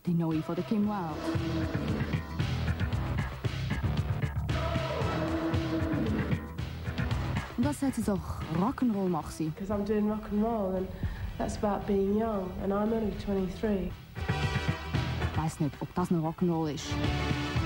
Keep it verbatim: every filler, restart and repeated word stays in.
die neue von der Kim Wilde. Und das sagt sie auch Rock'n'Roll macht sie. Because I'm doing rock'n'roll and that's about being young and I'm only twenty-three. Ich weiss nicht, ob das noch Rock'n'Roll ist.